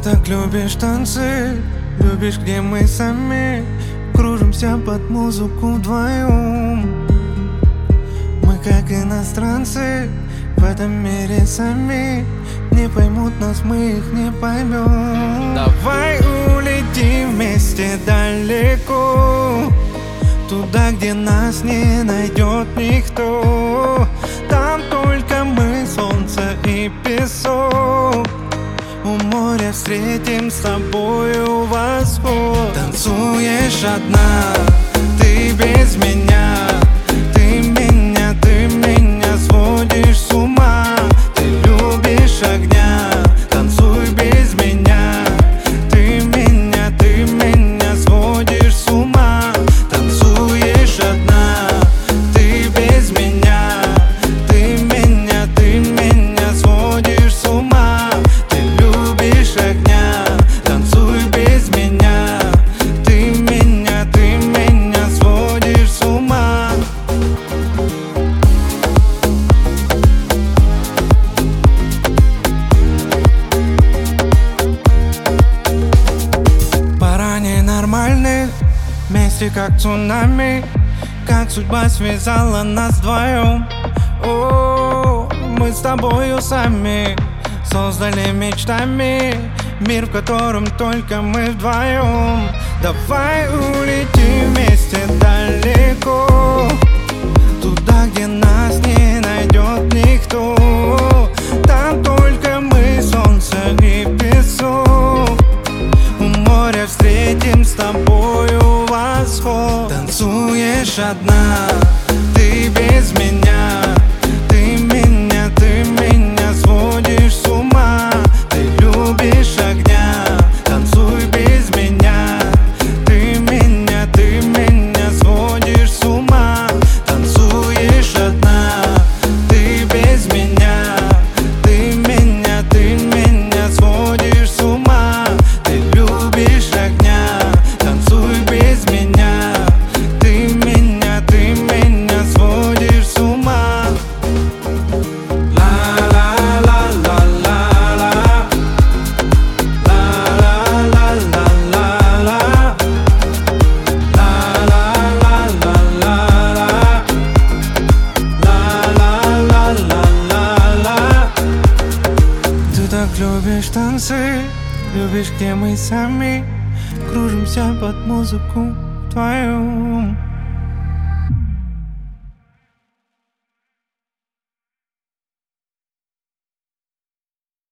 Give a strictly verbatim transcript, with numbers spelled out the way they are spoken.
так любишь танцы, любишь, где мы сами кружимся под музыку вдвоем. Мы как иностранцы в этом мире сами, не поймут нас, мы их не поймем. Давай улетим вместе далеко, туда, где нас не найдет никто. Там только мы, солнце и песок. У моря встретим с тобою восход. Танцуешь одна, ты без меня. Ты меня, ты меня сводишь с ума. Ты любишь огня, танцуй без меня. Ты меня, ты меня сводишь с ума. Танцуешь одна, ты без меня. Ты меня, ты меня сводишь с ума. Ты любишь огня, танцуй без меня. Ты меня, ты меня сводишь с ума. Пора ненормальных, вместе как цунами, как судьба связала нас вдвоем. О, мы с тобою сами создали мечтами мир, в котором только мы вдвоем. Давай улетим вместе далеко, туда, где нас не найдет никто. Там только мы, солнце и песок. У моря встретим с тобою восход. Танцуешь одна, ты без меня. Ты меня, ты меня сводишь с ума. Ты любишь огня, танцуй без меня. Ты меня, ты меня сводишь с ума. Танцуешь одна, ты без меня. Ты меня, ты меня сводишь с ума. Ты любишь огня, танцуй без меня. Ты меня, ты меня сводишь с ума. Ты так любишь танцы, любишь, где мы сами кружимся под музыку вдвоем.